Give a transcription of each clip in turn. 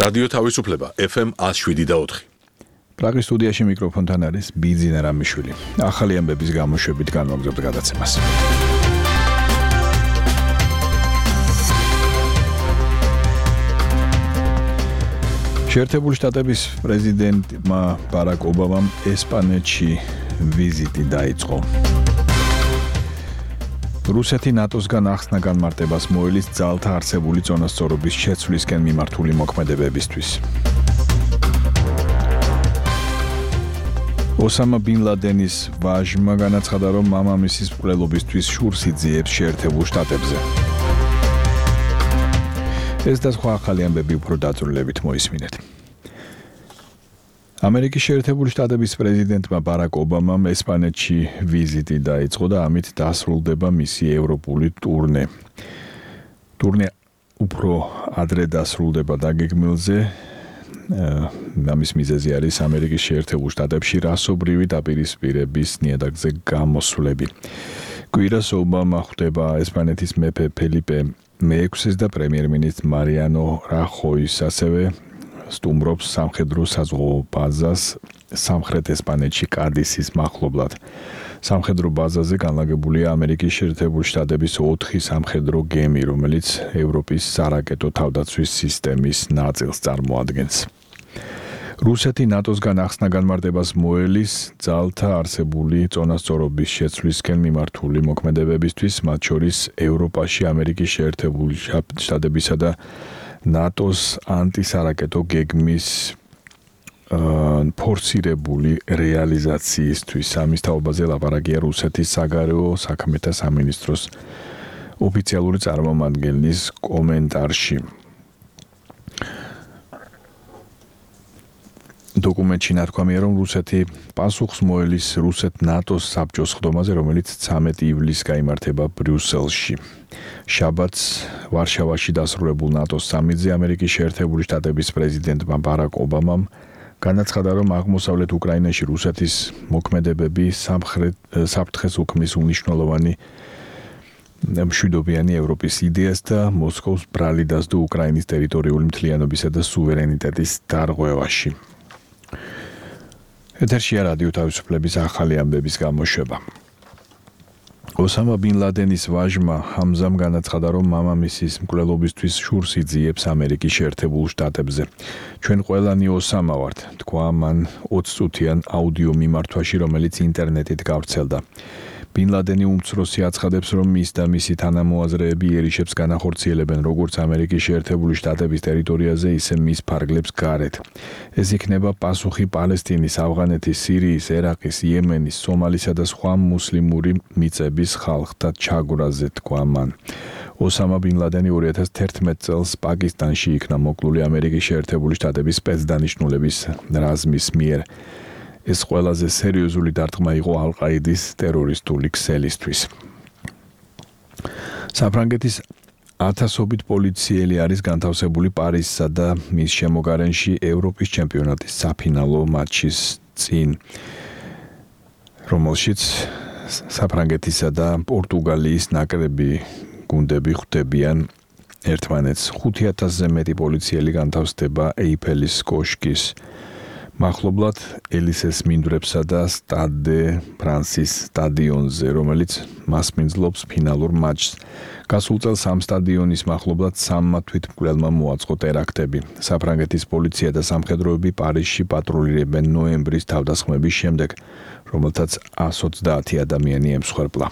რადიო თავისუფლება FM 107.4. პრაღის სტუდიაში მიკროფონთან არის ბიძინა რამიშვილი. ახალი ამბების გამოშვებით განვაგრძობთ გადაცემას. შეერთებული შტატების პრეზიდენტმა ბარაკ ობამამ ესპანეთში ვიზიტი დაიწყო. რუსეთი ნატოსგან ახსნა განმარტებას მოელის ძალთა არსებული წონასწორობის შეცვლისკენ მიმართული მოქმედებებისთვის. ოსამა ბინ ლადენის ვაჟმა განაცხადა, რომ მამამისის მკვლელობისთვის შურს იძიებს შეერთებულ შტატებზე. ეს და სხვა ახალი ამბები უფრო დაწვრილებით მოისმინეთ. ამერიკის შეერთებული შტატების პრეზიდენტმა ბარაკ ობამამ ესპანეთში ვიზიტი დაიწყო და ამით დასრულდება მისი ევროპული ტურნე. ტურნე უფრო ადრე დასრულდება დაგეგმილზე. ამის მიზეზი არის ამერიკის შეერთებულ შტატებში რასობრივი დაპირისპირების ნიადაგზე გამოსვლები. კვირას ობამა ხვდება ესპანეთის მეფე ფელიპე მე-6-ს და პრემიერ-მინისტრ მარიანო რახოის, ასევე სტუმრობს სამხედრო საზღვაო ბაზას სამხრეთ ესპანეთში კადისის მახლობლად. სამხედრო ბაზაზე განლაგებულია ამერიკის შეერთებული შტატების 4 სამხედრო გემი, რომელიც ევროპის სარაკეტო თავდაცვის სისტემის ნაწილს წარმოადგენს. რუსეთი ნატოსგან ახსნა განმარტებას მოელის ძალთა არსებული წონასწორობის შეცვლისკენ მიმართული მოქმედებებისთვის, მათ შორის ევროპაში ამერიკის შეერთებული შტატებისა და ნატოს ანტისარაკეტო გეგმის ფორსირებული რეალიზაციისთვის. ამის თაობაზე ლაპარაკია რუსეთის საგარეო საქმეთა სამინისტროს ოფიციალური წარმომადგენლის კომენტარში. დოკუმენტში ნათქვამია, რომ რუსეთი პასუხს მოელის რუსეთ-ნატოს საბჭოს ხდომაზე, რომელიც 13 ივლისს გაიმართება ბრიუსელში. შაბათს ვარშავაში დასრულებულ ნატოს სამიტზე ამერიკის შეერთებული შტატების პრეზიდენტმა ბარაკ ობამამ განაცხადა, რომ აღმოსავლეთ უკრაინაში რუსეთის მოქმედებები საფრთხეს უქმნის უმნიშვნელოვანი მშვიდობიანი ევროპის იდეას და მოსკოვს ბრალი დასდო უკრაინის ტერიტორიული მთლიანობისა და სუვერენიტეტის დარღვევაში. ეთერშია რადიო თავისუფლების ახალი ამბების გამოშვება. ოსამა ბინ ლადენის ვაჟმა ჰამზამ განაცხადა, რომ მამამისის მკვლელობისთვის შურს იძიებს ამერიკის შეერთებულ შტატებზე. ჩვენ ყველანი ოსამა ვართ, თქვა მან 20 წუთიან აუდიო მიმართვაში, რომელიც ინტერნეტით გავრცელდა. ბინ ლადენი უმცროსი აცხადებს, რომ მის და მისი თანამოაზრეები იერიშებს განახორციელებენ როგორც ამერიკის შეერთებული შტატების ტერიტორიაზე, ისე მის ფარგლებს გარეთ. ეს იქნება პასუხი პალესტინის, ავღანეთის, სირიის, ერაყის, იემენის, სომალისა და სხვა მუსლიმური მიწების ხალხთა ჩაგვრაზე, თქვა მან. ოსამა ბინ ლადენი 2011 წელს პაკისტანში იქნა მოკლული ამერიკის შეერთებული შტატების სპეცდანიშნულების რაზმის მიერ. ეს ყველაზე სერიოზული დარტყმა იყო ალ-ყაიდის ტერორისტული ქსელისთვის. საფრანგეთის ათასობით პოლიციელი არის განთავსებული პარიზსა და მის შემოგარენში ევროპის ჩემპიონატის საფინალო მატჩის წინ, რომელშიც საფრანგეთისა და პორტუგალიის ნაკრები გუნდები ხვდებიან ერთმანეთს. 5000-ზე მეტი პოლიციელი განთავსდება ეიფელის კოშკის მახლობლად, ელისეს მინდვრებსა და სტად დე ფრანსის სტადიონზე, რომელიც მასპინძლობს ფინალურ მატჩს. გასულ წელს ამ სტადიონის მახლობლად 3 თვითმკვლელმა მოაწყო ტერაქტები. საფრანგეთის პოლიცია და სამხედროები პარიზში პატრულირებენ ნოემბრის თავდასხმების შემდეგ, რომელთაც 120 ადამიანი ემსხვერპლა.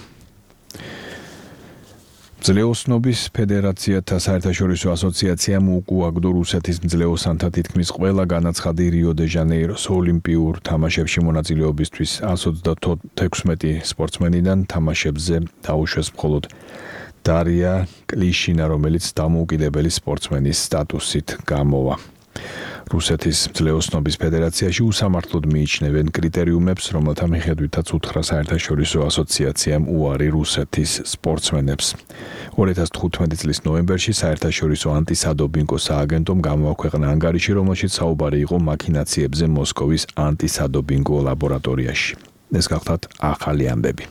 მძლეოსნობის ფედერაციათა საერთაშორისო ასოციაციამ უკუაგდო რუსეთის მძლეოსანთა თითქმის ყველა განაცხადი რიო-დე-ჟანეიროს ოლიმპიურ თამაშებში მონაწილეობისთვის. 126 სპორტსმენიდან თამაშებზე დაუშვეს მხოლოდ დარია კლიშინა, რომელიც დამოუკიდებელი სპორტსმენის სტატუსით გამოვა. რუსეთის მძლეოსნობის ფედერაციაში უსამართლოდ მიიჩნევენ კრიტერიუმებს, რომელთა მიხედვითაც უთხრა საერთაშორისო ასოციაციამ უარი რუსეთის სპორტსმენებს. 2015 წლის ნოემბერში საერთაშორისო ანტისადობინგო სააგენტომ გამოაქვეყნა ანგარიში, რომელშიც საუბარი იყო მაქინაციებზე მოსკოვის ანტისადობინგო ლაბორატორიაში. ეს გახლავთ ახალი ამბები.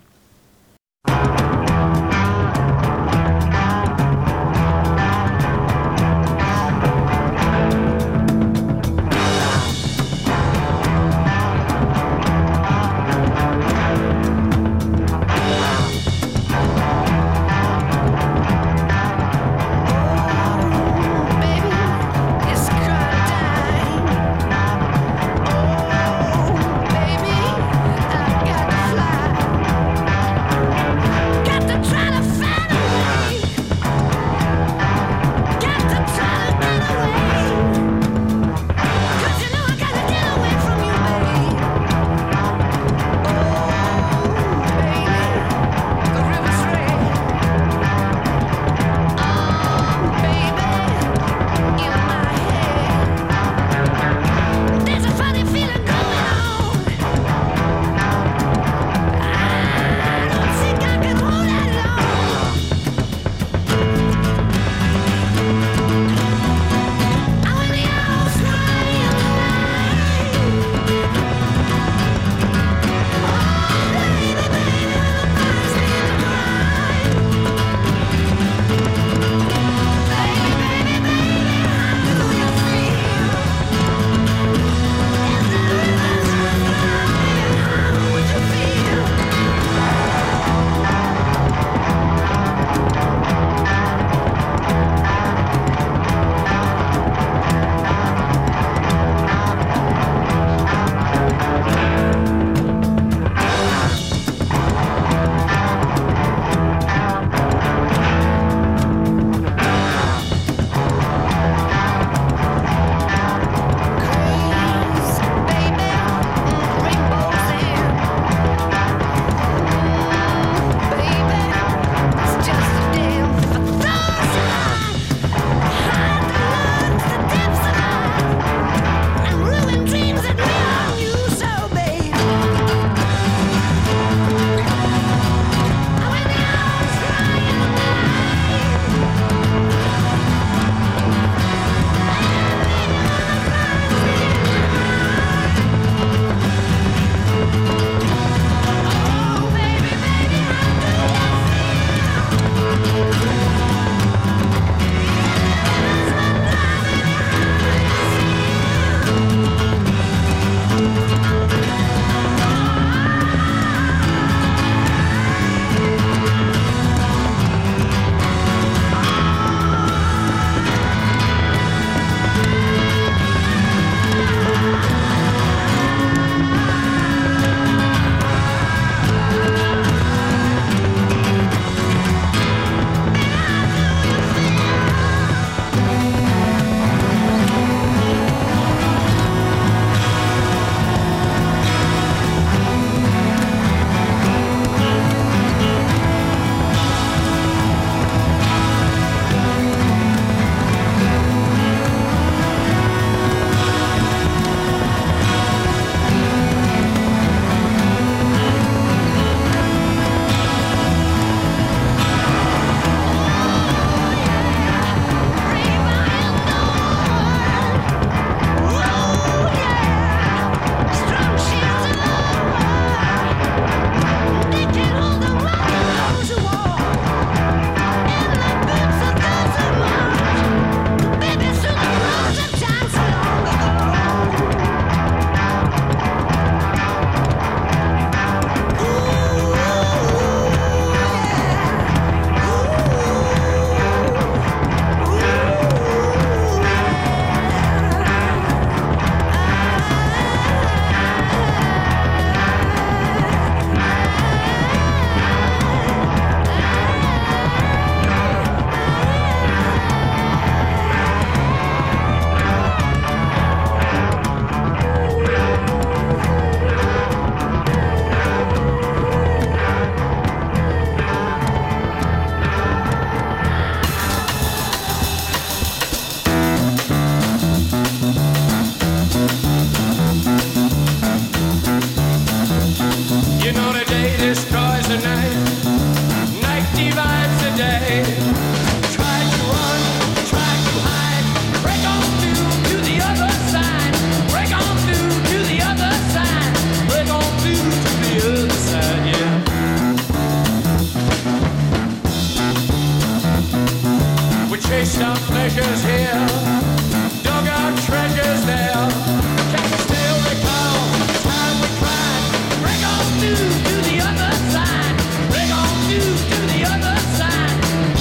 Stuff measures here, dug out treasures there. Can you still recall the time we cried? Bring on to the other side. Bring on to the other side.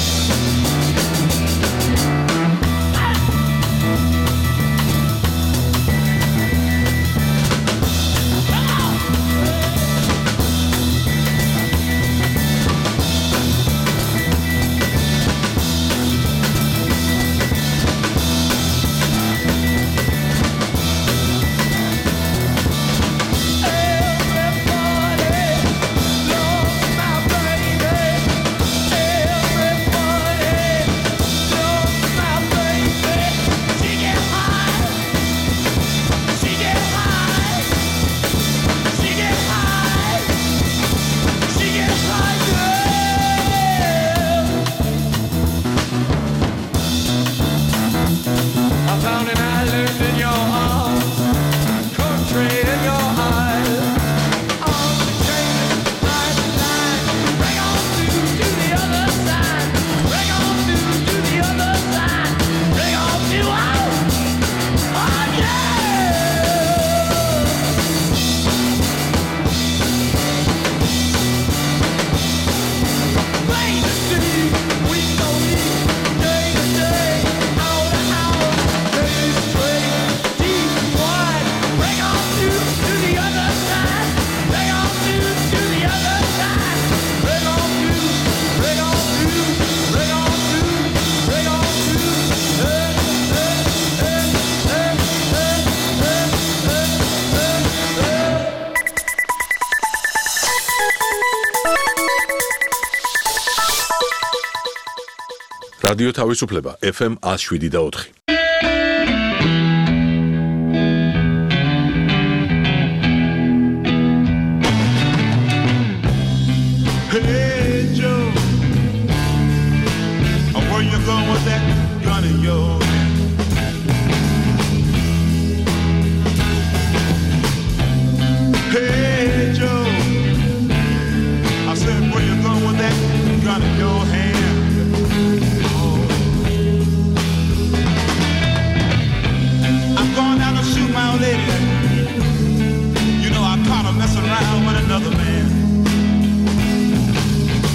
რადიო თავისუფლება FM 107.4. Hey Joe, where you going with that gun of yours? Hey Joe, I said where you going with that gun in your hand? I'm going down to shoot my old lady. You know I caught her messing around with another man.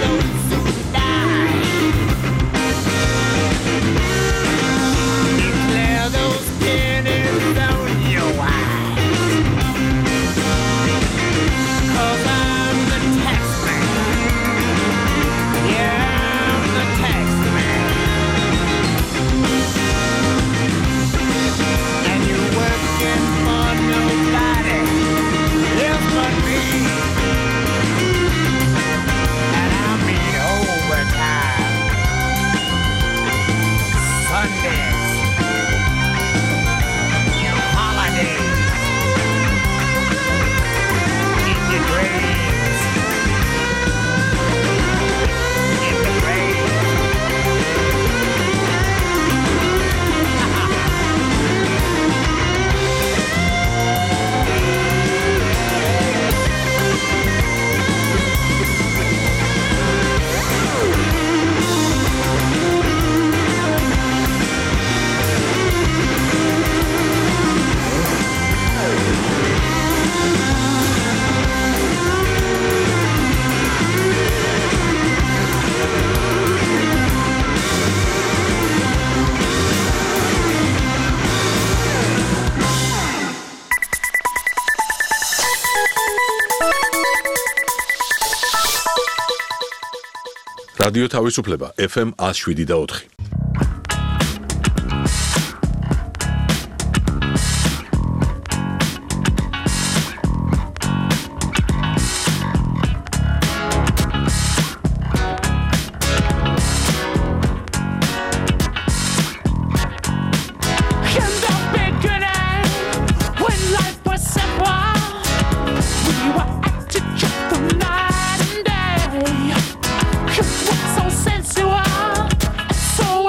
რადიო თავისუფლება FM 107.4. So sensual, so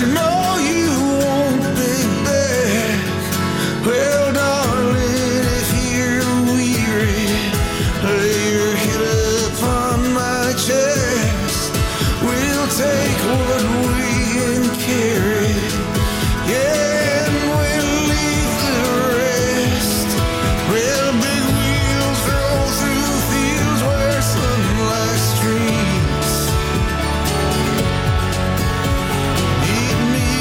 you know you won't be back. Well, darling, if you're weary, lay your head upon my chest. We'll take what we can carry, yeah, and we'll leave the rest. Well, big wheels roll through fields where sunlight streams. Meet me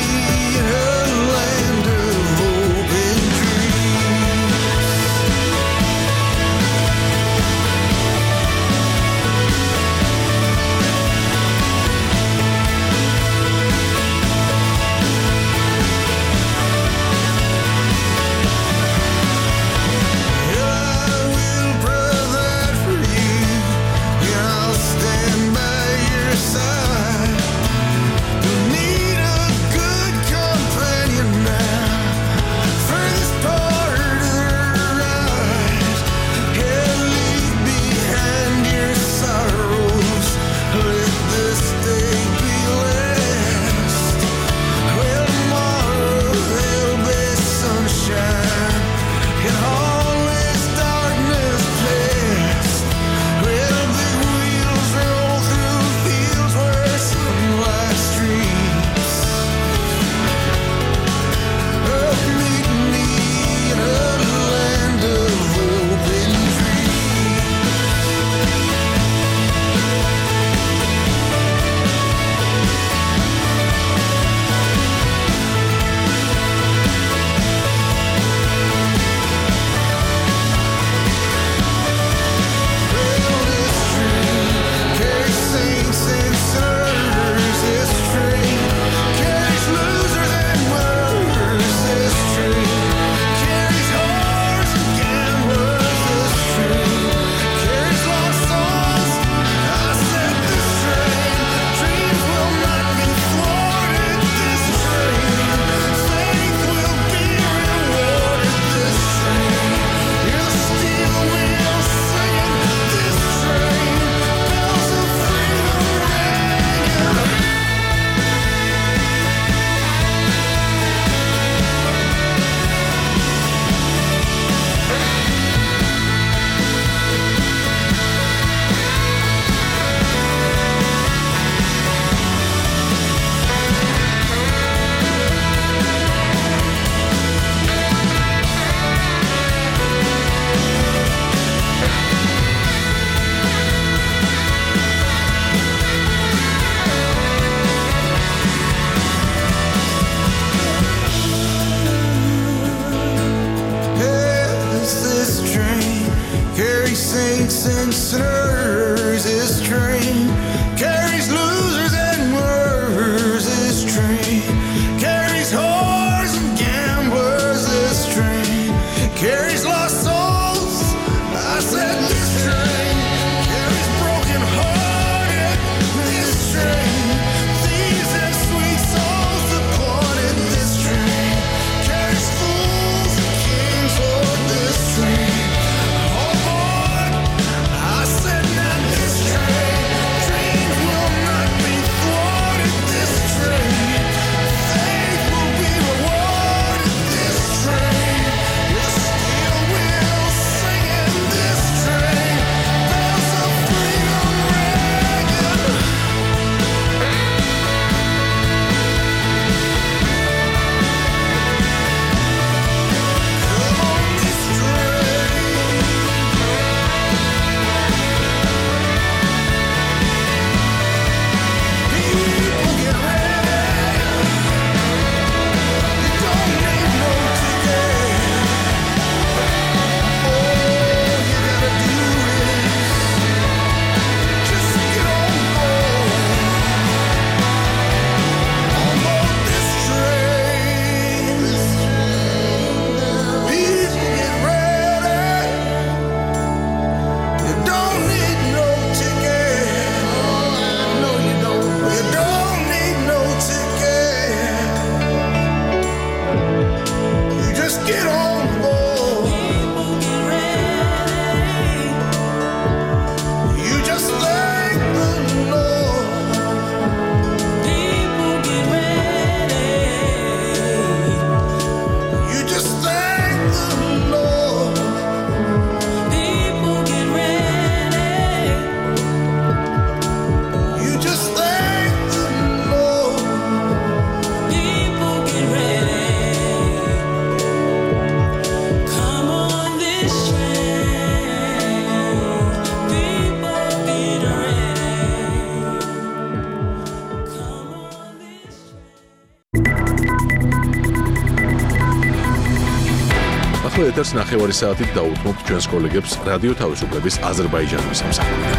ახლა ეთერს 9 საათით დაუთმობთ ჩვენს კოლეგებს რადიო თავისუფლების აზერბაიჯანის სამსახურიდან.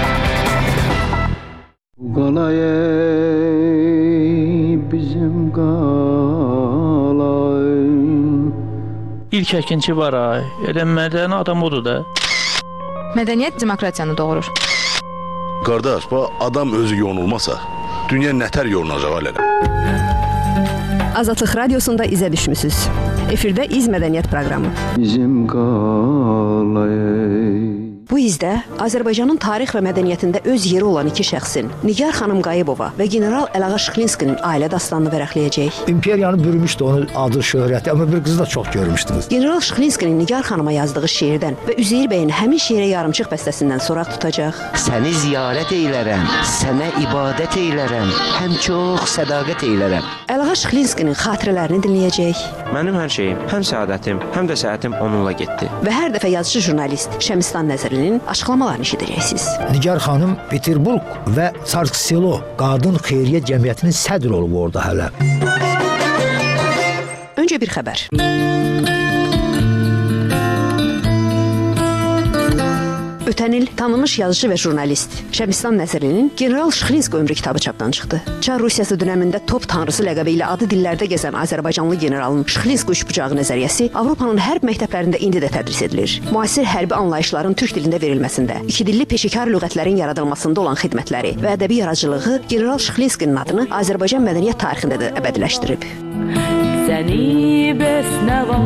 İlk əkinçi var ay. Elə mədəni adam odur da. Mədəniyyət demokratiyanı doğurur. Qardaş, adam özü yorulmasa, dünya nətər yorulacaq alələ? Azadlıq Radiosunda izə düşmüsünüz. Efirdə İz Mədəniyyət proqramı. Bu izdə Azərbaycanın tarix və mədəniyyətində öz yeri olan iki şəxsin, Nigar xanım Qayıbova və general Əlağa Şıxlinskinin ailə dastanını vərəqləyəcək. İmperiyanı bürümüşdü onun adı, şöhrəti, amma bir qızı da çox görmüşdünüz. General Şıxlinskinin Nigar xanıma yazdığı şeirdən və Üzeyir bəyin həmin şeirə yarımçıq bəstəsindən soraq tutacaq. Səni ziyarət eylərəm, sənə ibadət eylərəm, həm çox sədaqət eylərəm. Əlağa Şıxlinskinin xatirələrini dinləyəcək. Mənim hər şeyim, həm səadətim, həm də səhətim onunla getdi. Və hər dəfə yazıcı jurnalist Şəmistan Nəzərlinin açıqlamalarını eşidəcəksiniz. Nigar xanım Peterburq və Sarkselo Qadın Xeyriyyə Cəmiyyətinin sədr olub orada hələ. Öncə bir xəbər. Ötən il tanınmış yazıcı və jurnalist Şəmistan Nəzərlinin General Şıxlinsk ömrü kitabı çapdan çıxdı. Çar Rusiyası dönəmində top tanrısı ləqəbi ilə adı dillərdə gəzən Azərbaycanlı generalın Şıxlinsk üçbucağı nəzəriyyəsi Avropanın hərb məktəblərində indi də tədris edilir. Müasir hərbi anlayışların türk dilində verilməsində, ikidilli peşəkar lüğətlərin yaradılmasında olan xidmətləri və ədəbi yaradıcılığı General Şıxlinskinin adını Azərbaycan mədəniyyət tarixində də əbədiləşdirib. Səni bəsnəva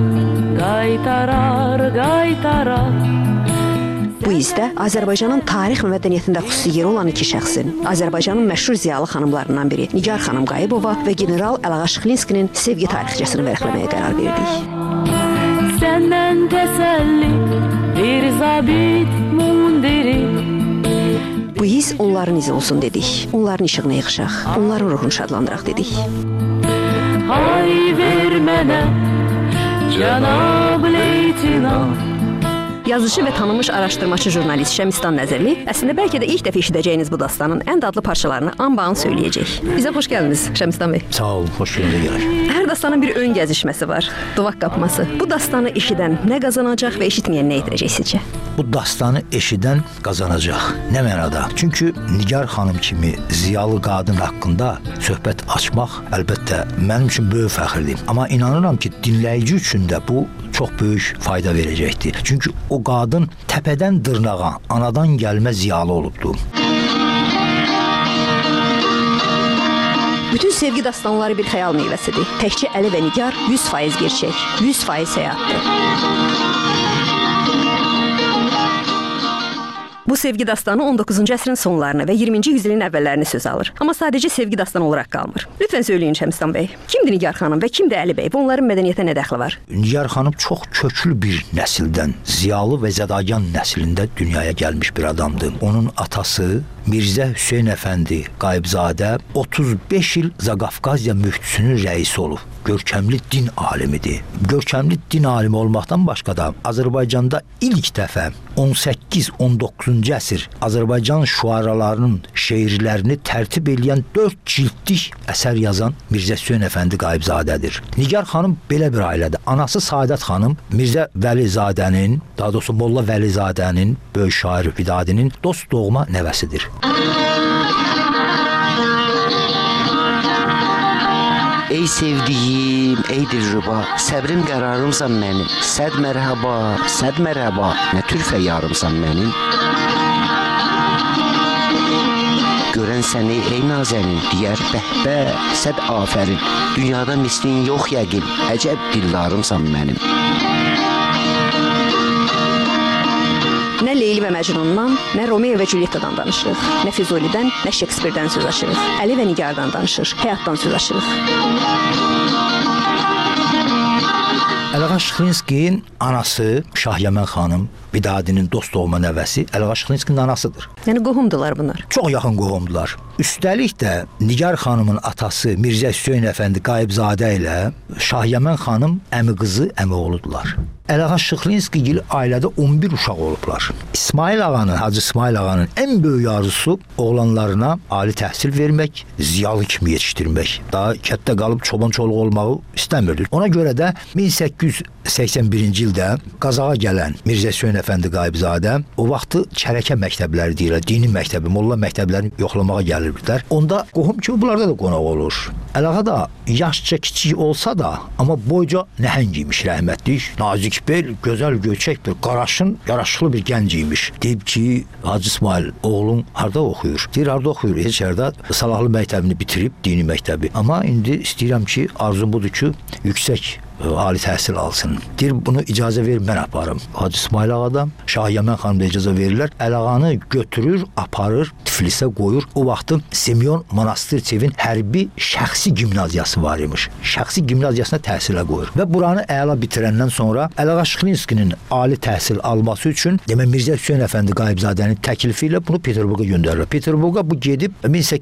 qaytarar. Bu izdə Azərbaycanın tarix və mədəniyyətində xüsusi yeri olan iki şəxsin, Azərbaycanın məşhur ziyalı xanımlarından biri Nigar xanım Qayıbova və general Əlağa Şıxlinskinin sevgi tarixçəsini vərəqləməyə qərar verdik. Səndən təsəlli bir zabit mundiri. Bu iz onların izi olsun dedik. Onların işığına yığışaq, onların ruhunu şadlandıraq dedik. Hay ver mənə cənab leytinant. Yazıcı və tanınmış araşdırmacı jurnalist Şəmistan Nəzərli əslində bəlkə də ilk dəfə eşidəcəyiniz bu dastanın ən dadlı parçalarını anbağın söyləyəcək. Bizə xoş gəldiniz Şəmistan bəy. Sağ olun, xoş gördük. Hər dastanın bir ön gəzişməsi var, duvaq qapması. Bu dastanı eşidən nə qazanacaq və eşitməyən nə edirəcək sizcə? Bu dastanı eşidən qazanacaq. Nə mənada? Çünki Nigar xanım kimi ziyalı qadın haqqında söhbət açmaq əlbəttə mənim üçün böyük fəxirdir. Amma inanıram ki, dinləyici üçün də bu çox böyük fayda verəcəkdir. Çünki o qadın təpədən dırnağa, anadan gəlmə ziyalı olubdur. Bütün sevgi dastanları bir xəyal meyvəsidir. Təkcə Əli və Nigar 100% gerçək, 100% həyatdır. Bu sevgi dastanı 19-cu əsrin sonlarını və 20-ci yüzilin əvvəllərini söz alır. Amma sadəcə sevgi dastanı olaraq qalmır. Lütfən söyləyin Şəmistan bəy. Kimdir Nigar xanım və kimdir Əli bəy? Onların mədəniyyətə nə dəxli var? Nigar xanım çox köklü bir nəsildən, ziyalı və zədagan nəslində dünyaya gəlmiş bir adamdır. Onun atası Mirzə Hüseyn Əfəndi Qayıbzadə 35 il Zaqafqaziya müftüsünün rəisi olub. Görkəmli din alimidir. Görkəmli din alimi olmaqdan başqa da Azərbaycanda ilk dəfə 18-19-cu əsr Azərbaycan şüaralarının şeirlərini tərtib edən 4 cildlik əsər yazan Mirzə Hüseyn Əfəndi Qayıbzadədir. Nigar xanım belə bir ailədir. Anası Saadət xanım Mirzə Vəlizadənin, daha doğrusu Molla Vəlizadənin, böyük şair Vidadinin dost doğma nəvəsidir. Ey sevdiyim, ey dilruba, səbrim qərarımsan mənim. Səd mərhaba, nə türfə yarımsan mənim. Görən səni ey nazənin, deyər bəhbə, səd afərin. Dünyada mislin yox yəqin, əcəb dillarımsan mənim. Nə Leyli və Məcnundan, nə Romeo və Julietta'dan danışırıq. Nə Füzulidən, nə Şekspirdən söz açırıq. Əli və Nigardan danışır, həyatdan söz açırıq. Əlağa Şıxlinskinin anası Şahyəmən xanım, Vidadinin dost doğma nəvəsi Əlağa Şıxlinskinin anasıdır. Yəni qohumdular bunlar. Çox yaxın qohumdular. Üstəlik də Nigar xanımın atası Mirzə Hüseyn Əfəndi Qayıbzadə ilə Şahyəmən xanım əmi qızı, əmi oğludular. Əlağa Şıxlinski gil ailədə 11 uşaq olublar. İsmail ağanın, Hacı İsmail ağanın ən böyük arzusu oğlanlarına ali təhsil vermək, ziyalı kimi yetişdirmək. Daha kətdə qalıb çoban-çoluq olmağı istəmirdi. Ona görə də 1881-ci ildə Qazağa gələn Mirzə Hüseyn Əfəndi Qayıbzadə o vaxtı çərəkə məktəbləri deyirlər, dini məktəbi, molla məktəblərini yoxlamağa gəlirdilər. Onda qohum kimi bunlarda da qonaq olur. Əlağa da yaşca kiçik olsa da, amma boyca nəhəng imiş rəhmətlik. Nazik bel, gözəl göçək bir qaraşın, yaraşıqlı bir gənc imiş. Deyib ki, Hacı İsmail, oğlun harda oxuyur? Deyir, harda oxuyur? Heç yerdə Salahlı məktəbini bitirib, dini məktəbi. Amma indi istəyirəm ki, arzum budur ki, yüksək ali təhsil alsın. Deyir, bunu icazə ver, mən aparım. Hacı İsmail ağadan Şah Yəmən xanım da icazə verirlər. Əlağanı götürür, aparır, Tiflisə qoyur. O vaxtı Semyon Monastirçevin hərbi şəxsi gimnaziyası var imiş. Şəxsi gimnaziyasına təhsilə qoyur. Və buranı əla bitirəndən sonra Əlağa Şıxlinskinin ali təhsil alması üçün Mirzə Hüseyn Əfəndi Qayıbzadənin təklifi ilə bunu Peterburqa göndərirlər. Peterburqa bu gedib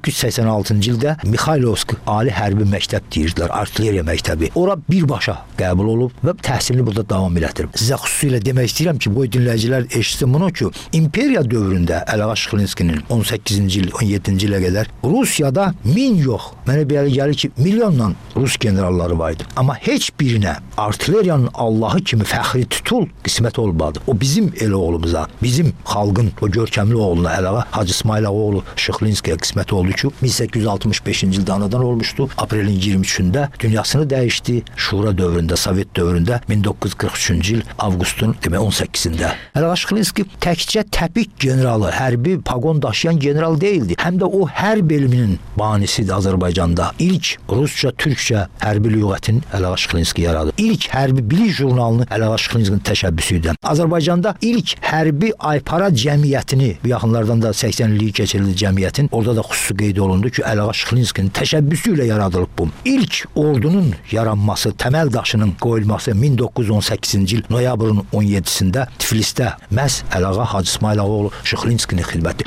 1886-cı ildə Mixaylovsk ali hərbi məktəb deyirdilər, artilleriya məktəbi. Ora birbaşa qəbul olub və təhsilini burada davam elətdirib. Sizə xüsusilə demək istəyirəm ki, boy dinləyicilər eşitsin bunu ki, imperiya dövründə Əlağa Şıxlinskinin 18-ci il, 17-ci ilə qədər Rusiyada 1000 yox, mənə belə gəlir ki, milyonla Rus generalları var idi. Amma heç birinə artilleriyanın Allahı kimi fəxri tutul qismət olmadı. O bizim el oğlumuza, bizim xalqın o görkəmli oğluna Əlağa Hacı İsmail oğlu Şıxlinskiyə qismət oldu ki, 1865-ci ildə anadan olmuşdu. Aprelin 23-də dünyasını dəyişdi. Şura dövründə, Sovet dövründə 1943-cü il avqustun 18-də. Əlağa Şıxlinski təkcə təpik generalı, hərbi paqon daşıyan general deyildi. Həm də o hərb elminin banisidir Azərbaycanda. İlk Rusca, Türkçə hərbi lüğətini Əlağa Şıxlinski yaradı. İlk hərbi bilik jurnalını Əlağa Şıxlinskinin təşəbbüsü idi. Azərbaycanda ilk hərbi aypara cəmiyyətini, bu yaxınlardan da 80 illik keçirildi cəmiyyətin, orada da xüsusi qeyd olundu ki, Əlağa Şıxlinskinin təşəbbüsü ilə yaradılıb bu. İlk ordunun yaranması, təməl daşının qoyulması 1918-ci il noyabrın 17-sində Tiflisdə məhz Əlağa Hacı İsmail oğlu Şıxlinskinin xidməti.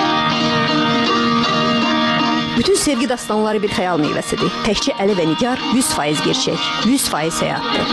Bütün sevgi dastanları bir xəyal meyvəsidir. Təkcə Əli və Nigar 100% gerçək, 100% həyatdır.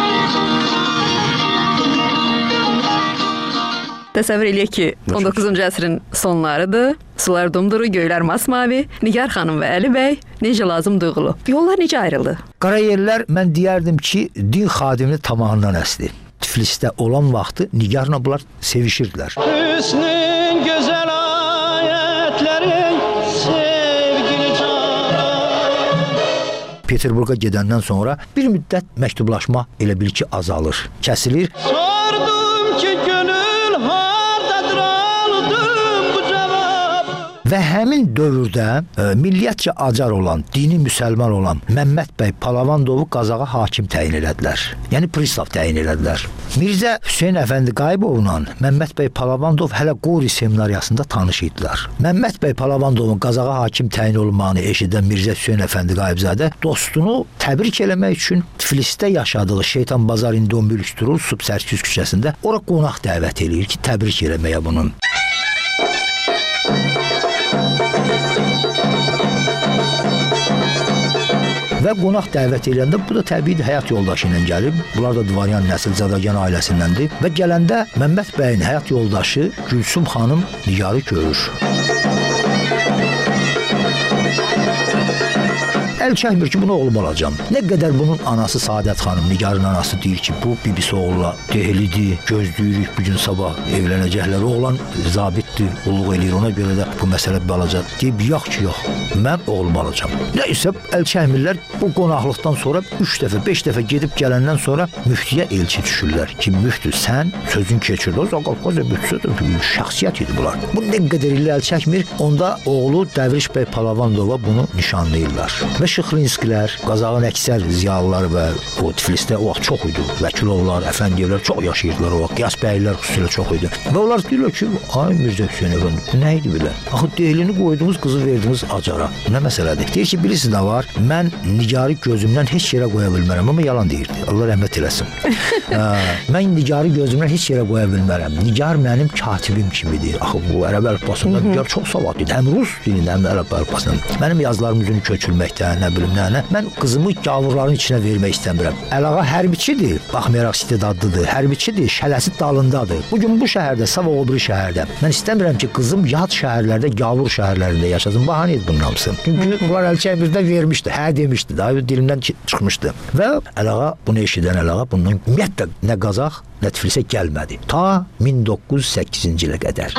Təsəvvür eləyək ki, 19-cu əsrin sonlarıdır. Sular dumduru, göylər masmavi. Nigar xanım və Əli bəy necə lazım duyğulu. Yollar necə ayrıldı? Qarayerlər mən deyərdim ki, din xadimini tamamından əsdi. Tiflisdə olan vaxtı Nigarla bunlar sevişirdilər. Hüsnün gözəl ayətlərin sevgili canan. Peterburqa gedəndən sonra bir müddət məktublaşma elə bil ki azalır, kəsilir. Sordum ki gönül hardadır, aldım bu cavabı. Və həmin dövrdə milliyyətcə acar olan, dini müsəlman olan Məmməd bəy Palavandovu Qazağa hakim təyin elədilər. Yəni pristav təyin elədilər. Mirzə Hüseyn Əfəndi Qayıbovla Məmməd bəy Palavandov hələ Qori seminariyasında tanış idilər. Məmməd bəy Palavandovun Qazağa hakim təyin olunmağını eşidən Mirzə Hüseyn Əfəndi Qayıbzadə dostunu təbrik eləmək üçün Tiflisdə yaşadığı Şeytan Bazar İndomülüstürül Subsərkiz küçəsində ora qonaq dəvət eləyir ki, təbrik eləməyə bunun. Və qonaq dəvət edəndə bu da təbii həyat yoldaşı ilə gəlib. Bunlar da Dvaryan nəsil Zadagyan ailəsindəndir. Və gələndə Məmməd bəyin həyat yoldaşı Gülsüm xanım Nigarı görür. Əl çəkmir ki, bunu oğlum alacam. Nə qədər bunun anası Saadət xanım, Nigarın anası deyir ki, bu bibisi oğula dehlidir, gözləyirik bu gün sabah evlənəcəklər. Oğlan zabitdir, qulluq eləyir, ona görə də bu məsələ balacaq. Deyib, yox ki, yox, mən oğlum alacam. Nəysə, əl çəkmirlər. Bu qonaqlıqdan sonra 3 dəfə, 5 dəfə gedib gələndən sonra müftiyə elçi düşürlər ki, müftü, sən sözün keçirdi. O Zaqafqaziya müftüsüdür, şəxsiyyət idi bunlar. Bu nə qədər ilə əl çəkmir, onda oğlu Dəvriş bəy Palavandova bunu nişanlayırlar. Və Şıxlinskilər, Qazağın əksər ziyalıları və o Tiflisdə o vaxt çox idi. Vəkilovlar, əfəndiyevlər çox yaşayırdılar o vaxt. Qiyas bəylər xüsusilə çox idi. Və onlar deyirlər ki, ay Mirzə Mirzə Hüseynov, bu nə idi belə? Axı deylini qoyduğunuz qızı verdiniz acara. Nə məsələdir? Deyir ki, birisi də var. Mən Nigarı gözümdən heç yerə qoya bilmərəm, amma yalan deyirdi. Allah rəhmət eləsin. Mən Nigarı gözümdən heç yerə qoya bilmərəm. Nigar mənim katibim kimidir. Axı bu ərəb əlifbasında Nigar çox savadlıdır. Həm rus dilində, həm ərəb əlifbasında. Mənim yazılarım üzünü köçülməkdə, nə bilim nə. Mən qızımı gavurların içinə vermək istəmirəm. Əlağa hərbiçidir, baxmayaraq istedadlıdır. Hərbiçidir, şələsi dalındadır. Bugün bu şəhərdə, Sava o biri şəhərdə. Mən istəmirəm ki, qızım yad şəhərlərdə, gavur şəhərlərində yaşasın. Bahane et bunun hamısı. Çünki bunlar Əlçəmirdə vermişdi, hə demişdi, daha dilimdən çıxmışdı. Və Əlağa bunu eşidən Əlağa bundan ümumiyyətlə nə Qazaq, nə Tiflisə gəlmədi. Ta 1908-ci ilə qədər.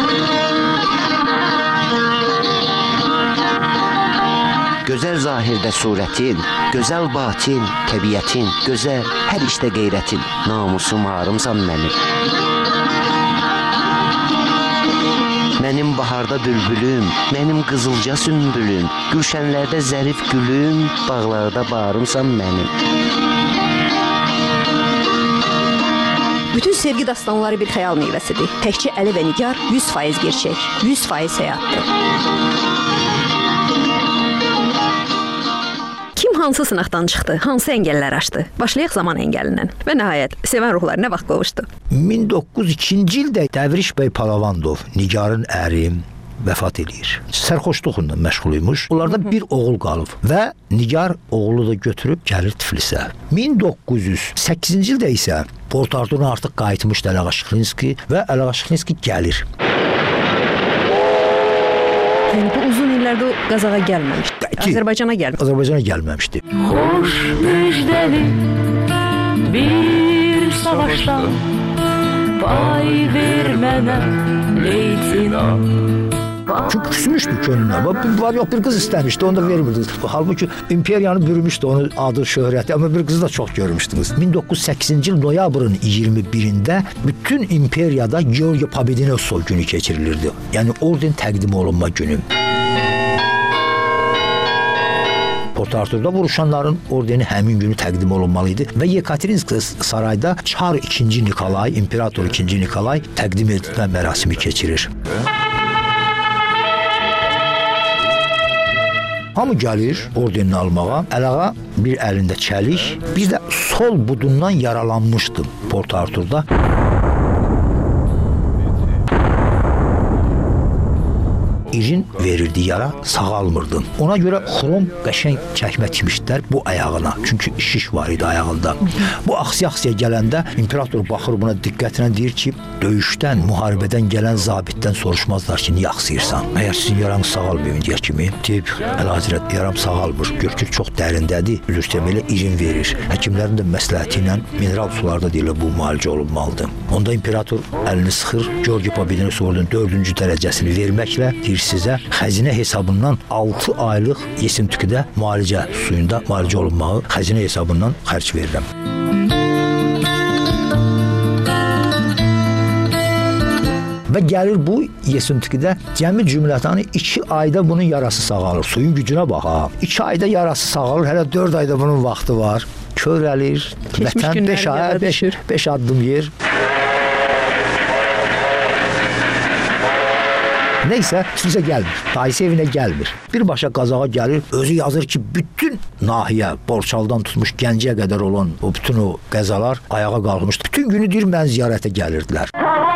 Gözəl zahirdə surətin, gözəl batin, təbiətin, gözəl hər işdə qeyrətin, namusum harımsan mənim. Mənim baharda bülbülüm, mənim qızılca sümbülüm, gülşənlərdə zərif gülüm, bağlarda barımsan mənim. Bütün sevgi dastanları bir xəyal meyvəsidir. Təkcə Əli və Nigar 100% gerçək, 100% həyatdır. Kim hansı sınaqdan çıxdı, hansı əngəllər aşdı? Başlayaq zaman əngəlindən və nəhayət sevən ruhlar nə vaxt qovuşdu? 1902-ci ildə Dəvriş bəy Palavandov, Nigarın əri vəfat edir. Sərxoşluqla məşğul imiş. Onlardan bir oğul qalıb və Nigar oğlu da götürüb gəlir Tiflisə. 1908-ci ildə isə Port Arturuna artıq qayıtmışdı Əlağa Şıxlinski və Əlağa Şıxlinski gəlir. Yəni bu uzun illərdə o Qazağa gəlməmişdi. Azərbaycana gəlmişdi. Azərbaycana gəlməmişdi. Xoş müjdəli bir savaşdan pay ver mənə leytinat. Çünki küsmüşdü könlünə. Var yox bir qız istəmişdi, onu da vermirdi. Halbuki imperiyanı bürümüşdü onun adı, şöhrəti, amma bir qızı da çox görmüşdünüz. 1908-ci il noyabrın 21-də bütün imperiyada Georgi Pobedonosov günü keçirilirdi. Yəni orden təqdim olunma günü. Port Arturda vuruşanların ordeni həmin günü təqdim olunmalıydı və Yekaterinsk sarayda Çar 2. Nikolay, İmperator 2. Nikolay təqdim edilmə mərasimi keçirir. Hamı gəlir ordenini almağa. Əlağa bir əlində çəlik, bir də sol budundan yaralanmışdı Port Arturda. İrin verirdi yara, sağalmırdı. Ona görə xrom qəşəng çəkmə tikmişdilər bu ayağına. Çünki şiş var idi ayağında. Bu aksiya gələndə imperator baxır buna diqqətlə deyir ki, döyüşdən, müharibədən gələn zabitdən soruşmazlar ki, niyə axsıyırsan? Məyər sizin yaranız sağalmıyor indiyə kimi? Deyib, Əlahəzrət, yaram sağalmır. Görkür çox dərindədir. Üzrstəm elə irin verir. Həkimlərin də məsləhəti ilə mineral sularda deyilə bu müalicə olunmalıdır. Onda imperator əlini sıxır, Georgi Pobedonasovun 4-cü dərəcəsini verməklə deyir sizə xəzinə hesabından 6 aylıq Yesintükdə müalicə suyunda müalicə olunmağı xəzinə hesabından xərc verirəm. Və gəlir bu Yesintükdə cəmi cümlətanı 2 ayda bunun yarası sağalır. Suyun gücünə bax ha. 2 ayda yarası sağalır, hələ 4 ayda bunun vaxtı var. Körəlir, vətən 5 addım yer. Neysə, Tiflisə gəlmir, dayısı evinə gəlmir. Birbaşa Qazağa gəlir, özü yazır ki, bütün nahiyə, Borçaldan tutmuş Gəncəyə qədər olan o bütün o qəzalar ayağa qalxmışdı. Bütün günü deyir, mən ziyarətə gəlirdilər.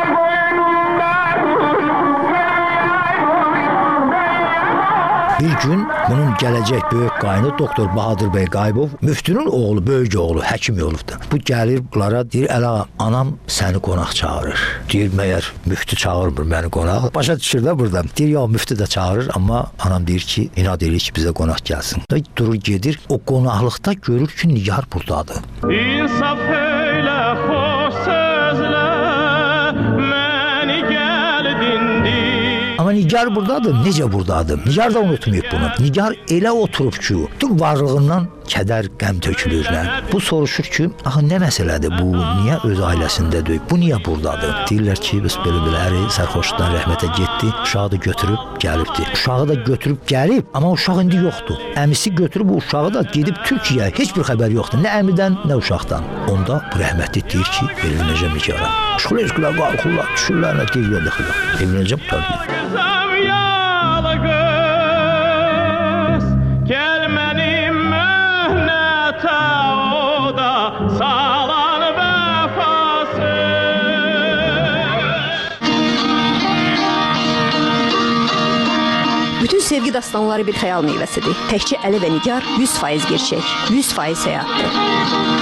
Bir gün bunun gələcək böyük qayını doktor Bahadır bəy Qayıbov, müftünün oğlu, böyük oğlu, həkim olubdu. Bu gəlir bunlara, deyir, Əlağa, anam səni qonaq çağırır. Deyir, məyər müftü çağırmır məni qonaq. Başa düşür də burada. Deyir, ya müftü də çağırır, amma anam deyir ki, inad edir ki, bizə qonaq gəlsin. Durur gedir, o qonaqlıqda görür ki, Nigar buradadır. İnsaf elə xoş sözlə məni gəl dindir. Amma Nigar burdadır, necə burdadır? Nigar da unutmayıb bunu. Nigar elə oturub ki, tüm varlığından kədər, qəm tökülür. Bu soruşur ki, axı nə məsələdir bu? Niyə öz ailəsində döyüb? Bu niyə burdadır? Deyirlər ki, biz belə-belə sərxoşluqdan rəhmətə getdi, uşağı da götürüb gəlibdi. Uşağı da götürüb gəlib, amma uşaq indi yoxdur. Əmisi götürüb bu uşağı da gedib Türkiyəyə. Heç bir xəbər yoxdur. Nə əmidən, nə uşaqdan. Onda bu rəhmətli deyir ki, veriləcəm Nigara. Şuleşkülər qalxırlar, düşürlər, nə deyir yoxdur. Veriləcəm tabii. Bütün sevgi dastanları bir xəyal meyvəsidir. Təkcə Əli və Nigar 100% gerçək, 100% həyatdır.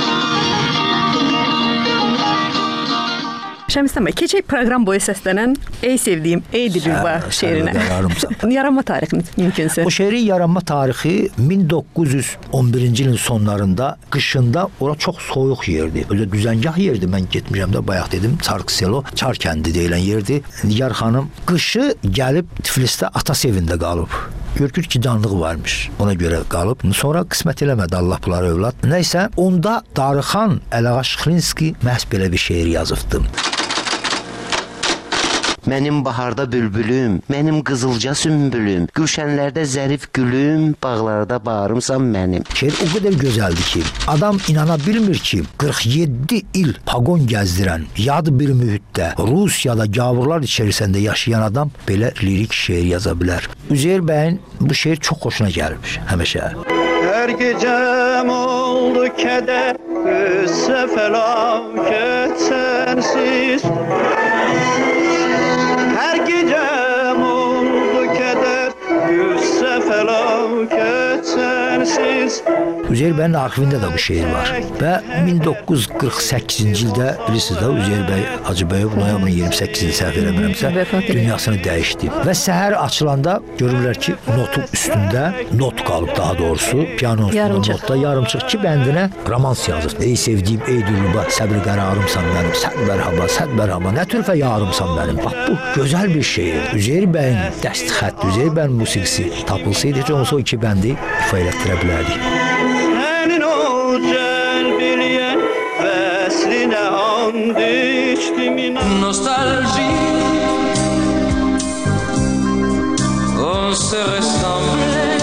Şəmistan bəy, keçək proqram boyu səslənən Ey sevdiyim, ey Dilruba şeirinə. Yaranma tarixiniz mümkünsə. O şeirin yaranma tarixi 1911-ci ilin sonlarında, qışında ora çox soyuq yerdir. Öyle düzəngah yerdir. Mən getmişəm də bayaq dedim, Çark Selo, Çar kəndi deyilən yerdir. Nigar xanım qışı gəlib Tiflisdə atası evində qalıb. Görgür ki, canlığı varmış. Ona görə qalıb. Sonra qismət eləmədi Allah bunları övlad. Nəysə, onda Darıxan Əlağa Şıxlinski məhz belə bir şeir yazıbdı. Mənim baharda bülbülüm, mənim qızılca sümbülüm, gülşənlərdə zərif gülüm, bağlarda bağrımsan mənim. Şeir o qədər gözəldir ki, adam inana bilmir ki, 47 il pagon gəzdirən, yad bir mühitdə, Rusiyada gavurlar içərisində yaşayan adam belə lirik şeir yaza bilər. Üzeyir bəyin bu şeir çox xoşuna gəlmiş həmişə. Hər gecəm oldu kədər, qüssə fəlakət sənsiz. Hər gecəm oldu kədər, qüssə fəlakət sənsiz. Üzeyir bəyin arxivində də bu şeir var. Və 1948-ci ildə bilirsiniz də Üzeyir bəy Hacıbəyov noyabrın 28-ci səhv eləmirəmsə dünyasını dəyişdi. Və səhər açılanda görürlər ki, notun üstündə not qalıb, daha doğrusu piano üstündə notda yarımçıq ki bəndinə romans yazır. Ey sevdiyim, ey Dilruba, səbr qərarımsan mənim, səd mərhaba, nə türfə yarımsan mənim. Bax bu gözəl bir şeir. Üzeyir bəyin dəstxət, Üzeyir bəyin musiqisi tapılsaydı, heç olmasa o iki bəndi ifa elətdirə bilərdik. Sənin o cəlbiliyən vəslinə and içdim inan. Nostalji, on se ressemblait.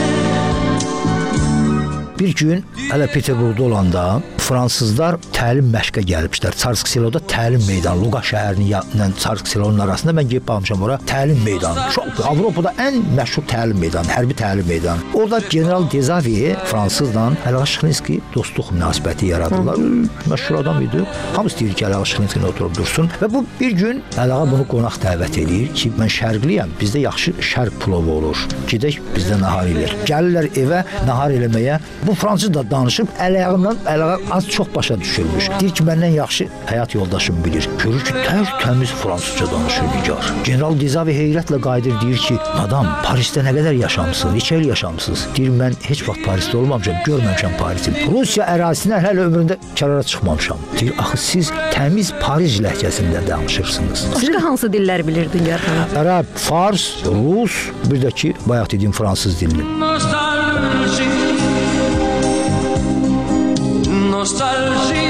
Bir gün hələ Peterburqda olanda fransızlar təlim məşqə gəlmişlər. Çarsk Seloda təlim meydanı, Luqa şəhərinin Çarsk Selonun arasında mən gedib baxmışam ora. Təlim meydanı. Çox Avropada ən məşhur təlim meydanı, hərbi təlim meydanı. Orada General Dezavi fransızla Əlağa Şıxlinski dostluq münasibəti yaradırlar. Məşhur adam idi. Hamı istəyir ki, Əlağa Şıxlinski oturub dursun. Və bu bir gün Əlağa bunu qonaq dəvət edir ki, mən şərqliyəm. Bizdə yaxşı şərq plovu olur. Gedək bizdə nahar eləyir. Gəlirlər evə nahar eləməyə. Bu fransız da danışıb Əlağa az çox başa düşülmüş. Deyir ki, məndən yaxşı həyat yoldaşım bilir. Görür ki, təmiz fransızca danışır Nigar. General Dezavi heyrətlə qayıdır, deyir ki, adam, Parisdə nə qədər yaşamısınız, neçə il yaşamısınız? Deyir, mən heç vaxt Parisdə olmamışam, görməmişəm Parisi. Rusiya ərazisindən hələ ömründə kənara çıxmamışam. Deyir, axı siz təmiz Paris ləhcəsində danışırsınız. Başqa hansı dillər bilirdin Nigar xanım? Ərəb, fars, rus, bir də ki, bayaq dediyim fransız dilini. Nostalji.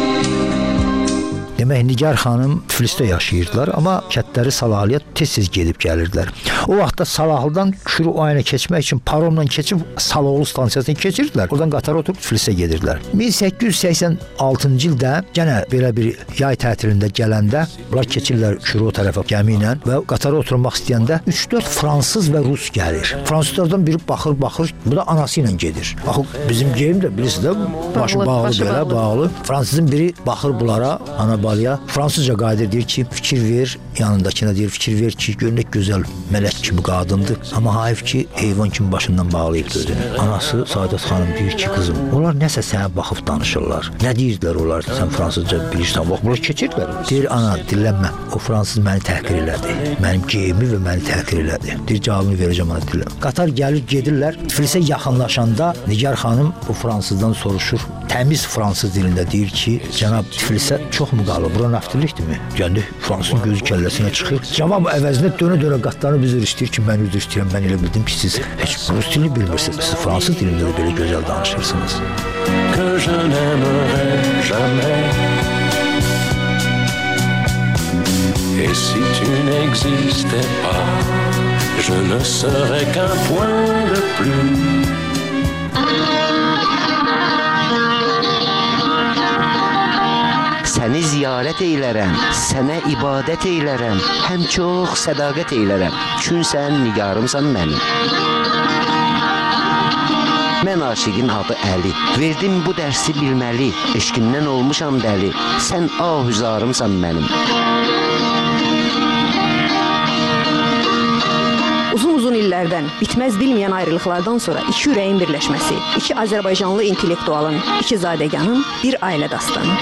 Demək, Nigar xanım Tiflisdə yaşayırdılar, amma kətləri Salahlıya tez-tez gedib gəlirdilər. O vaxtda Salahlıdan Kürü ayına keçmək üçün paromla keçib Saloğlu stansiyasına keçirdilər. Oradan qatara oturub Tiflisə gedirdilər. 1886-cı ildə yenə belə bir yay tətilində gələndə bunlar keçirlər Kürü o tərəfə gəmi ilə və qatara oturmaq istəyəndə 3-4 fransız və rus gəlir. Fransızlardan biri baxır, bu da anası ilə gedir. Baxın, bizim geyim də bilirsiniz də, başı bağlı belə, bağlı. Fransızın biri baxır bunlara, Anabalya, fransızca qayıdır, deyir ki, fikir ver, yanındakına deyir, fikir ver ki, görünək gözəl mələk kimi qadındır. Amma hayf ki, heyvan kimi başından bağlayıb gözünü. Anası Saadət xanım deyir ki, qızım, onlar nəsə sənə baxıb danışırlar. Nə deyirdilər onlar, sən fransızca bilirsən, bax, bunlar keçirdilər. Deyir, ana, dillənmə, o fransız məni təhqir elədi. Mənim geyimi və məni təhqir elədi. Deyir, cavabını verəcəm, ana, dillənmə. Qatar gəlir, gedirlər. Tiflisə yaxınlaşanda Nigar xanım bu fransızdan soruşur, təmiz fransız dilində deyir ki, cənab Tiflisə çoxmu qalıb? Bura naftillikdirmi? Gəndi fransızın gözü kəlləsinə çıxır. Cavab əvəzinə dönə-dönə qatlarını üzr istəyir ki, mən üzr istəyirəm. Mən elə bildim ki, siz heç rus dilini bilmirsiniz. Siz fransız dilində də belə gözəl danışırsınız. Que je n'aimerai jamais. Et si tu n'existais pas, je ne serais qu'un point de plus. Səni ziyarət eylərəm, sənə ibadət eylərəm, həm çox sədaqət eylərəm, çün sən nigarımsan mənim. Mən aşiqin adı Əli, verdim bu dərsi bilməli, eşqindən olmuşam dəli, sən ahüzarımsan mənim. Uzun illərdən bitməz bilməyən ayrılıqlardan sonra iki ürəyin birləşməsi, iki Azərbaycanlı intellektualın, iki zadəganın bir ailə dastanı.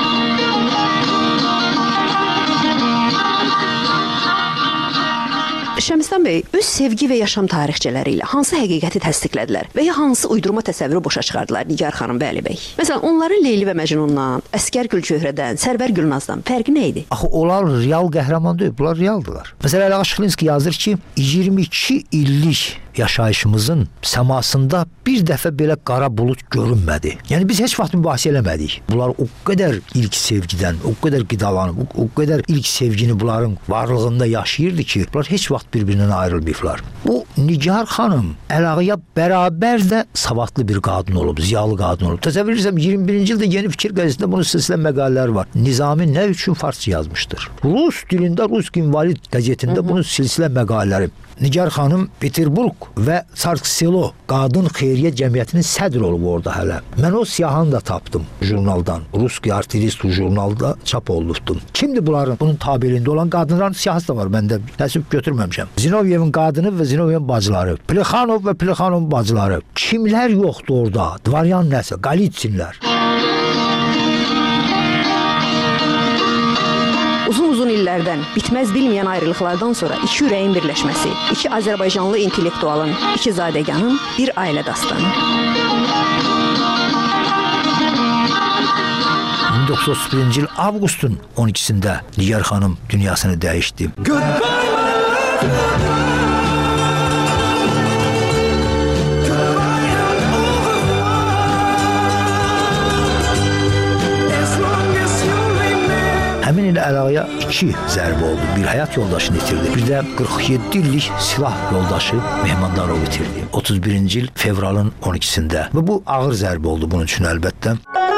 Şəmistan bəy öz sevgi və yaşam tarixçələri ilə hansı həqiqəti təsdiqlədilər və ya hansı uydurma təsəvvürü boşa çıxardılar Nigar xanım və Əli bəy? Məsələn, onların Leyli və Məcnundan, Əsgər Gülçöhrədən, Sərvər Gülnazdan fərqi nə idi? Axı onlar real qəhrəman deyil, bunlar realdılar. Məsələn, Əli Şıxlinski yazır ki, 22 illik yaşayışımızın səmasında bir dəfə belə qara bulut görünmədi. Yəni biz heç vaxt mübahisə eləmədik. Bunlar o qədər ilk sevgidən, o qədər qidalanıb, o qədər ilk sevgini bunların varlığında yaşayırdı ki, bunlar heç vaxt bir-birindən ayrılmayıblar. Bu Nigar xanım Əlağıya bərabər də savadlı bir qadın olub, ziyalı qadın olub. Təsəvvür edirəm 21-ci ildə Yeni Fikir qəzetində bunun silsilə məqalələri var. Nizami nə üçün farsça yazmışdır? Rus dilində Rus İnvalid qəzetində bunun silsilə məqalələri. Nigar xanım Peterburg və Sarkselo qadın xeyriyyə cəmiyyətinin sədri olub orada hələ. Mən o siyahını da tapdım jurnaldan. Ruski artist jurnalda çap olunubdu. Kimdir bunların? Bunun tabeliyində olan qadınların siyahısı da var. Mən də nəsib götürməmişəm. Zinovyevin qadını və Zinovyevin bacıları. Plexanov və Plexanovun bacıları. Kimlər yoxdur orada? Dvaryan nəsə? Qalitsinlər. Uzun illərdən bitməz bilməyən ayrılıqlardan sonra iki ürəyin birləşməsi, iki Azərbaycanlı intellektualın, iki zadəganın bir ailə dastanı. 1931-ci il avqustun 12-sində Nigar xanım dünyasını dəyişdi. Həmin il Əlağıya 2 zərbə oldu. Bir həyat yoldaşını itirdi. Bir də 47 illik silah yoldaşı Mehmandarov itirdi. 31-ci il fevralın 12-sində. Və bu ağır zərbə oldu bunun üçün əlbəttə.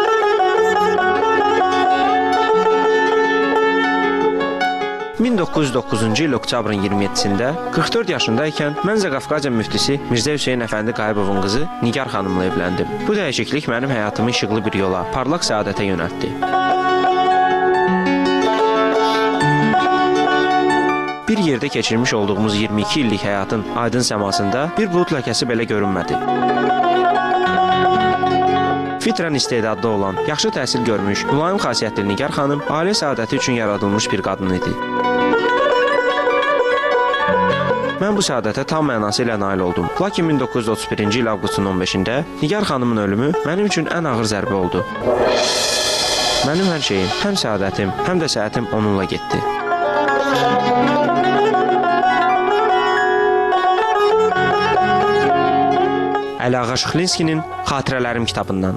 ...1909-cu il oktyabrın 27-sində 44 yaşındaykən Mənzə Qafqaziya müftisi Mirzə Hüseyn Əfəndi Qayıbovun qızı Nigar xanımla evləndim. Bu dəyişiklik mənim həyatımı işıqlı bir yola, parlaq səadətə yönəltdi. Bir yerdə keçirmiş olduğumuz 22 illik həyatın aydın səmasında bir bulud ləkəsi belə görünmədi. Fitrən istedadlı olan, yaxşı təhsil görmüş, mülayim xasiyyətli Nigar xanım ailə səadəti üçün yaradılmış bir qadın idi. Mən bu səadətə tam mənası ilə nail oldum. Lakin 1931-ci il avqustun 15-də Nigar xanımın ölümü mənim üçün ən ağır zərbə oldu. Mənim hər şeyim, həm səadətim, həm də səhətim onunla getdi. Əli Şıxlinskinin Xatirələrim kitabından.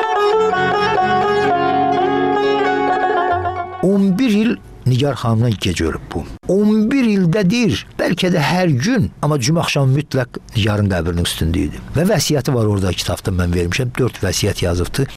11 il Nigar xanımdan gecə ölüb bu. 11 ildədir, bəlkə də hər gün, amma cümə axşamı mütləq Nigarın qəbrinin üstündə idi. Və vəsiyyəti var orada kitabda mən vermişəm, 4 vəsiyyət yazıbdı.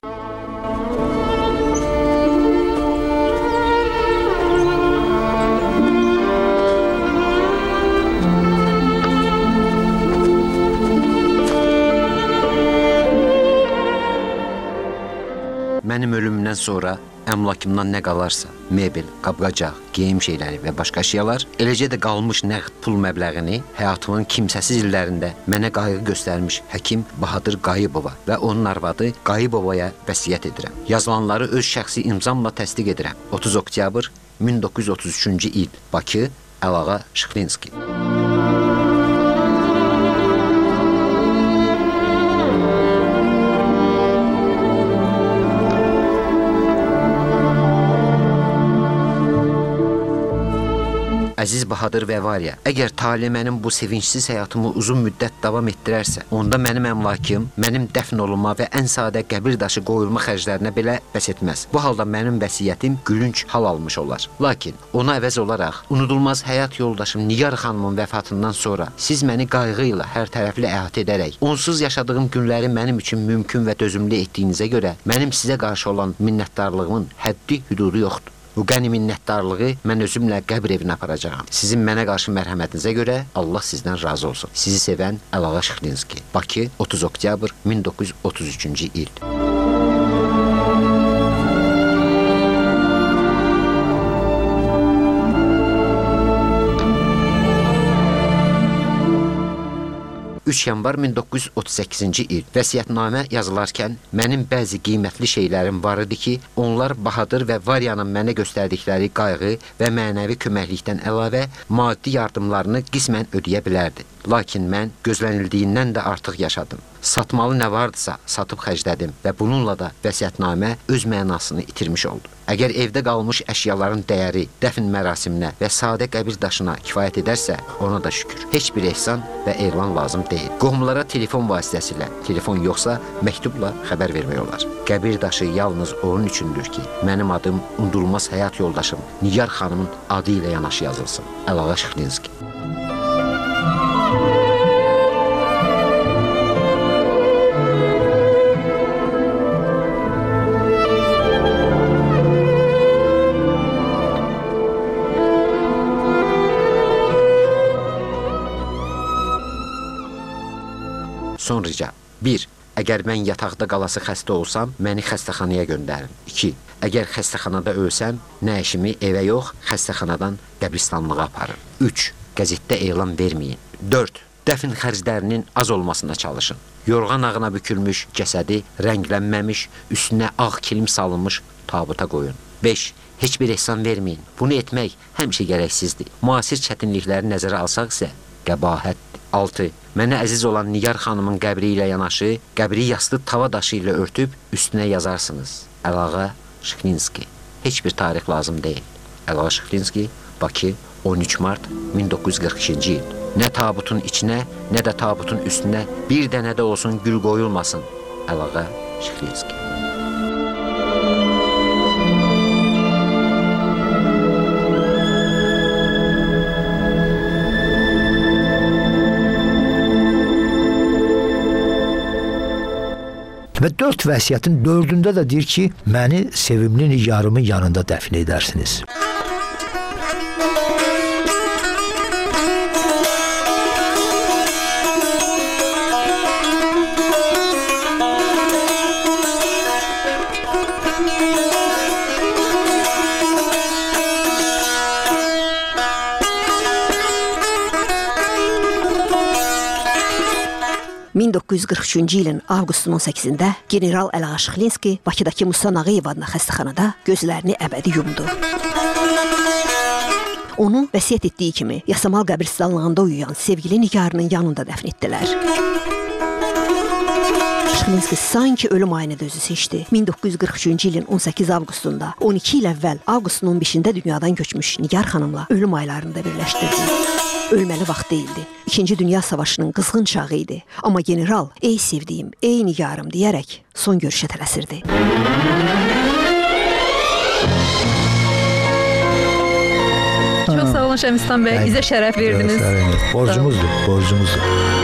Mənim ölümümdən sonra əmlakımdan nə qalarsa, mebel, qab-qacaq, geyim şeyləri və başqa əşyalar, eləcə də qalmış nəqd pul məbləğini həyatımın kimsəsiz illərində mənə qayğı göstərmiş həkim Bahadır Qayıbova və onun arvadı Qayıbovaya vəsiyyət edirəm. Yazılanları öz şəxsi imzamla təsdiq edirəm. 30 oktyabr 1933-cü il, Bakı, Əli Şıxlinski. Əziz Bahadır və Varya, əgər tale mənim bu sevincsiz həyatımı uzun müddət davam etdirərsə, onda mənim əmlakım, mənim dəfn olunma və ən sadə qəbir daşı qoyulma xərclərinə belə bəs etməz. Bu halda mənim vəsiyyətim gülünc hal almış olar. Lakin ona əvəz olaraq unudulmaz həyat yoldaşım Nigar xanımın vəfatından sonra siz məni qayğı ilə hər tərəfli əhatə edərək, onsuz yaşadığım günləri mənim üçün mümkün və dözümlü etdiyinizə görə mənim sizə qarşı olan minnətdarlığımın həddi hüdudu yoxdur. Bu qəni minnətdarlığı mən özümlə qəbr evinə aparacağam. Sizin mənə qarşı mərhəmətinizə görə Allah sizdən razı olsun. Sizi sevən Əlağa Şıxlinski. Bakı, 30 oktyabr 1933-cü il. yanvar 1938-ci il vəsiyyətnamə yazılarkən mənim bəzi qiymətli şeylərim var idi ki, onlar Bahadır və Varyanın mənə göstərdikləri qayğı və mənəvi köməklikdən əlavə maddi yardımlarını qismən ödəyə bilərdi. Lakin mən gözlənildiyindən də artıq yaşadım. Satmalı nə vardısa satıb xərclədim və bununla da vəsiyyətnamə öz mənasını itirmiş oldu. Əgər evdə qalmış əşyaların dəyəri dəfn mərasiminə və sadə qəbir daşına kifayət edərsə, ona da şükür. Heç bir ehsan və elan lazım deyil. Qohumlara telefon vasitəsilə, telefon yoxsa məktubla xəbər vermək olar. Qəbir daşı yalnız onun üçündür ki, mənim adım unudulmaz həyat yoldaşım Nigar xanımın adı ilə yanaşı yazılsın. Əlağa Şıxlinski. Son rica. 1. Əgər mən yataqda qalası xəstə olsam, məni xəstəxanaya göndərin. 2. Əgər xəstəxanada ölsəm, nəşimi evə yox, xəstəxanadan qəbristanlığa aparın. 3. Qəzetdə elan verməyin. 4. Dəfn xərclərinin az olmasına çalışın. Yorğan ağına bükülmüş cəsədi rənglənməmiş, üstünə ağ kilim salınmış tabuta qoyun. 5. Heç bir ehsan verməyin. Bunu etmək həmişə gərəksizdir. Müasir çətinlikləri nəzərə alsaq isə qəbahətdir. 6. Mənə əziz olan Nigar xanımın qəbri ilə yanaşı, qəbri yastı tava daşı ilə örtüb üstünə yazarsınız. Əlağa Şıxlinski. Heç bir tarix lazım deyil. Əlağa Şıxlinski, Bakı, 13 mart 1942-ci il. Nə tabutun içinə, nə də tabutun üstünə bir dənə də olsun gül qoyulmasın. Əlağa Şıxlinski. Və 4 vəsiyyətin 4-ündə də deyir ki, məni sevimli Nigarımın yanında dəfn edərsiniz. ...1943-cü ilin avqustun 18-də general Əlağa Şıxlinski Bakıdakı Musa Nağıyev adına xəstəxanada gözlərini əbədi yumdu. Onu vəsiyyət etdiyi kimi Yasamal qəbirstanlığında uyuyan sevgili Nigarının yanında dəfn etdilər. Şıxlinski sanki ölüm ayını da özü seçdi. 1943-cü ilin 18 avqustunda 12 il əvvəl avqustun 15-də dünyadan köçmüş Nigar xanımla ölüm aylarında birləşdirdi. Ölməli vaxt deyildi. İkinci Dünya Savaşının qızğın çağı idi. Amma general, ey sevdiyim, ey Nigarım deyərək son görüşə tələsirdi. Çox sağ olun Şəmistan bəy, bizə şərəf verdiniz. Borcumuzdur, borcumuzdur.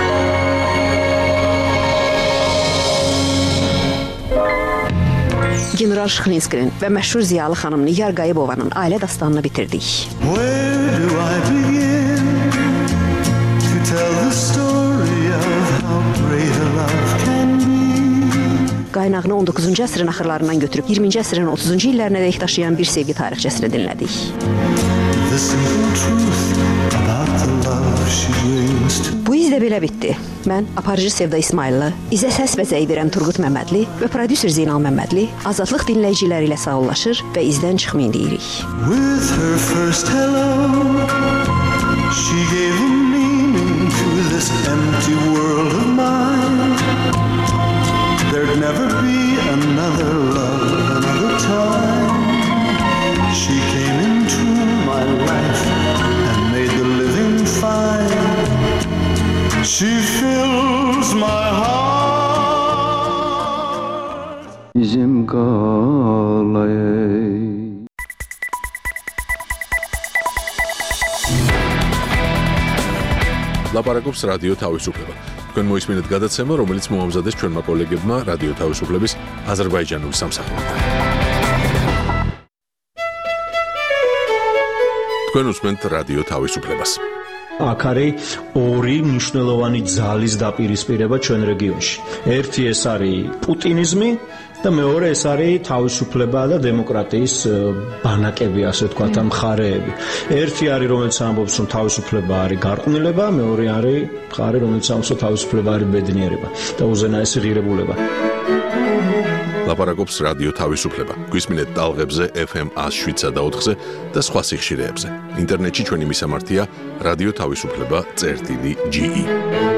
General Şıxlinskinin və məşhur ziyalı xanım Nigar Qayıbovanın ailə dastanını bitirdik. Where do I begin to tell the story of how great a love can be? Qaynağını 19-cu əsrin axırlarından götürüb 20-ci əsrin 30-cu illərinə dək daşıyan bir sevgi tarixçəsini dinlədik. The simple truth about the love she brings to Bu iz də belə bitdi. Mən aparıcı Sevda İsmayıllı, izə səs və zəy verən Turqut Məmmədli və prodüser Zeynal Məmmədli Azadlıq dinləyiciləri ilə sağollaşır və izdən çıxmayın deyirik. With her first hello, she gave a meaning to this empty world of mine. There'd never be another love, another time. She came into my life and made ლაპარაკობს რადიო თავისუფლება. თქვენ მოისმინეთ გადაცემა, რომელიც მოამზადეს ჩვენმა კოლეგებმა რადიო თავისუფლების აზერბაიჯანული სამსახურიდან. თქვენ უსმენთ რადიო თავისუფლებას. აქ არის ორი მნიშვნელოვანი ძალის დაპირისპირება ჩვენ რეგიონში. ერთი ეს არის პუტინიზმი და მეორე ეს არის თავისუფლება და დემოკრატიის ბანაკები, ასე ვთქვათ, მხარეები. ერთი არის, რომელიც ამბობს, რომ თავისუფლება არის გარყვნილება, მეორე არის მხარე, რომელიც ამბობს, რომ თავისუფლება არის ბედნიერება და უზენაესი ღირებულება. ლაპარაკობს რადიო თავისუფლება. გვისმინეთ ტალღებზე FM 107 და 4-ზე და სხვა სიხშირეებზე. ინტერნეტში ჩვენი მისამართია რადიო თავისუფლება.ge